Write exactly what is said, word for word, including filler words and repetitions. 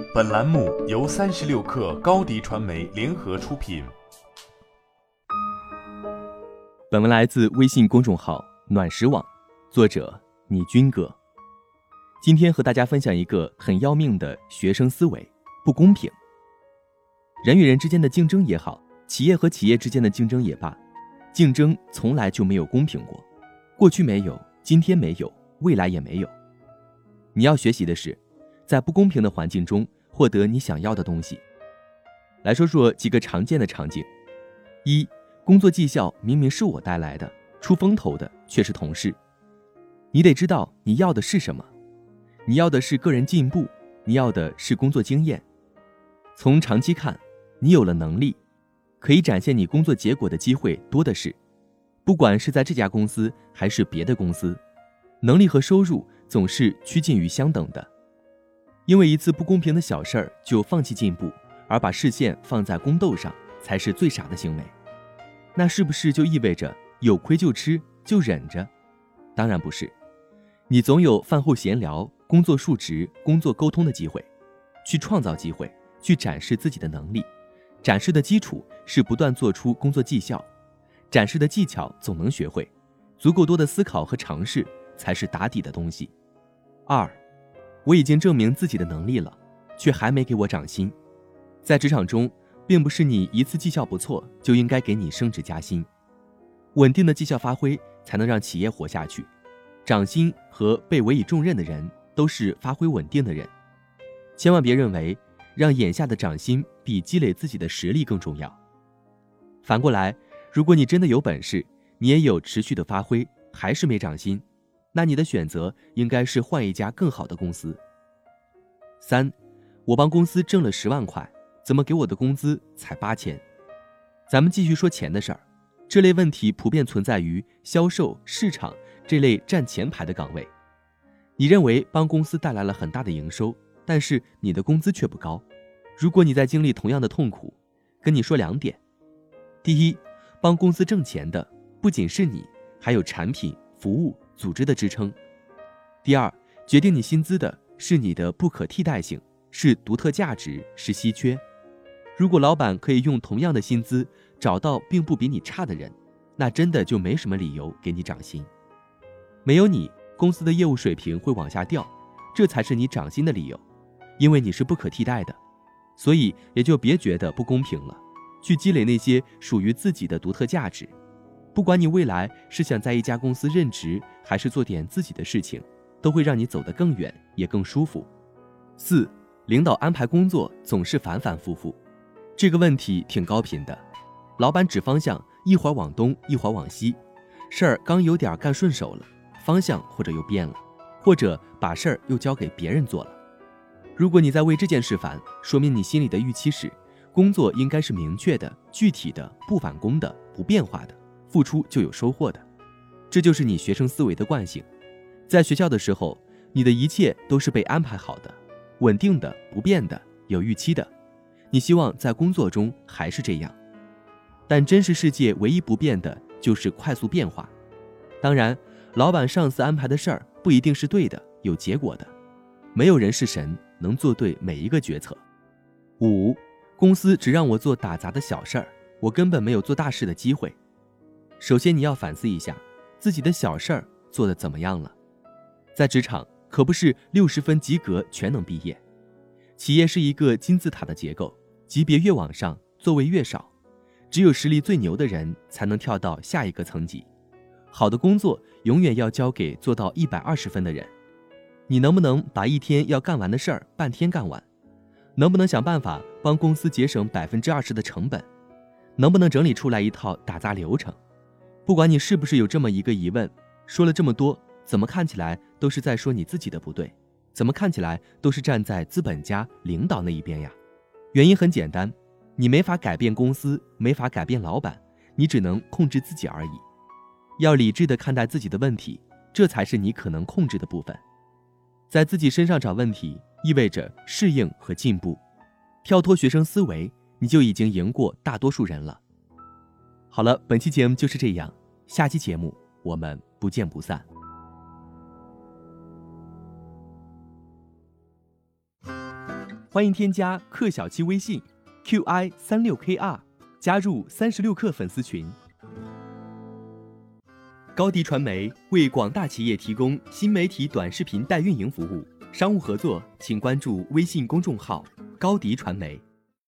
本栏目由三十六氪高迪传媒联合出品。 本文来自微信公众号暖石网，作者你军哥。今天和大家分享一个很要命的学生思维，不公平。人与人之间的竞争也好，企业和企业之间的竞争也罢，竞争从来就没有公平过，过去没有，今天没有，未来也没有。你要学习的是，在不公平的环境中获得你想要的东西。来说说几个常见的场景。一，工作绩效明明是我带来的，出风头的却是同事。你得知道你要的是什么，你要的是个人进步，你要的是工作经验。从长期看，你有了能力，可以展现你工作结果的机会多的是。不管是在这家公司还是别的公司，能力和收入总是趋近于相等的。因为一次不公平的小事儿就放弃进步，而把视线放在宫斗上，才是最傻的行为。那是不是就意味着有亏就吃，就忍着？当然不是。你总有饭后闲聊、工作述职、工作沟通的机会，去创造机会，去展示自己的能力。展示的基础是不断做出工作绩效，展示的技巧总能学会，足够多的思考和尝试才是打底的东西。二，我已经证明自己的能力了，却还没给我涨薪。在职场中，并不是你一次绩效不错就应该给你升职加薪，稳定的绩效发挥才能让企业活下去。涨薪和被委以重任的人都是发挥稳定的人。千万别认为让眼下的涨薪比积累自己的实力更重要。反过来，如果你真的有本事，你也有持续的发挥，还是没涨薪，那你的选择应该是换一家更好的公司。三，我帮公司挣了十万块，怎么给我的工资才八千？咱们继续说钱的事儿。这类问题普遍存在于销售、市场这类占前排的岗位。你认为帮公司带来了很大的营收，但是你的工资却不高。如果你在经历同样的痛苦，跟你说两点。第一，帮公司挣钱的不仅是你，还有产品、服务、组织的支撑。第二，决定你薪资的是你的不可替代性，是独特价值，是稀缺。如果老板可以用同样的薪资找到并不比你差的人，那真的就没什么理由给你涨薪。没有你，公司的业务水平会往下掉，这才是你涨薪的理由，因为你是不可替代的。所以也就别觉得不公平了，去积累那些属于自己的独特价值。不管你未来是想在一家公司任职，还是做点自己的事情，都会让你走得更远，也更舒服。四，领导安排工作总是反反复复。这个问题挺高频的，老板指方向，一会儿往东，一会儿往西，事儿刚有点干顺手了，方向或者又变了，或者把事儿又交给别人做了。如果你在为这件事烦，说明你心里的预期是，工作应该是明确的、具体的、不返工的、不变化的，付出就有收获的。这就是你学生思维的惯性。在学校的时候，你的一切都是被安排好的，稳定的、不变的、有预期的。你希望在工作中还是这样，但真实世界唯一不变的就是快速变化。当然，老板上司安排的事儿不一定是对的、有结果的，没有人是神，能做对每一个决策。五，公司只让我做打杂的小事儿，我根本没有做大事的机会。首先你要反思一下，自己的小事儿做得怎么样了？在职场可不是六十分及格全能毕业，企业是一个金字塔的结构，级别越往上，座位越少，只有实力最牛的人才能跳到下一个层级。好的工作永远要交给做到一百二十分的人。你能不能把一天要干完的事儿半天干完？能不能想办法帮公司节省百分之二十的成本？能不能整理出来一套打杂流程？不管你是不是有这么一个疑问，说了这么多，怎么看起来都是在说你自己的不对，怎么看起来都是站在资本家领导那一边呀？原因很简单，你没法改变公司，没法改变老板，你只能控制自己而已。要理智地看待自己的问题，这才是你可能控制的部分。在自己身上找问题，意味着适应和进步。跳脱学生思维，你就已经赢过大多数人了。好了，本期节目就是这样，下期节目我们不见不散。 欢迎添加克小七微信 Q I 三六 K R， 加入三十六氪粉丝群。高迪传媒为广大企业提供新媒体短视频代运营服务，商务合作请关注微信公众号高迪传媒。